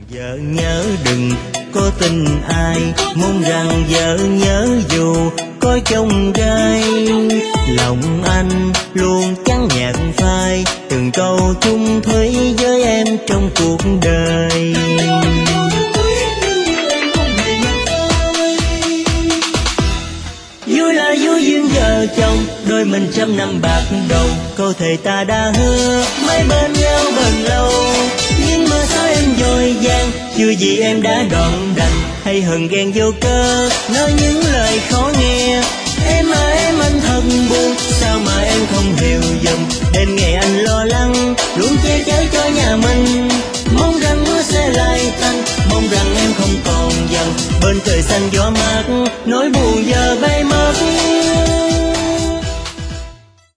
Vợ nhớ đừng có tin ai, mong rằng vợ nhớ dù có chông gai. Lòng anh luôn chẳng nhạt phai, từng câu chung thủy với em trong cuộc đời. Vui là vui duyên vợ chồng, đôi mình trăm năm bạc đầu. Câu thề ta đã hứa mãi bên nhau bền lâu, nhưng mà sao em dội vàng, chưa gì em đã đoạn đành. Hay hờn ghen vô cớ, nói những lời khó nghe. Em à em anh thật buồn, sao mà em không hiểu dùm. Đêm ngày anh lo lắng, luôn che chở cho nhà mình. Mong rằng mưa sẽ lại tạnh, mong rằng em không còn giận. Bên trời xanh gió mát, nỗi buồn giờ bay mất.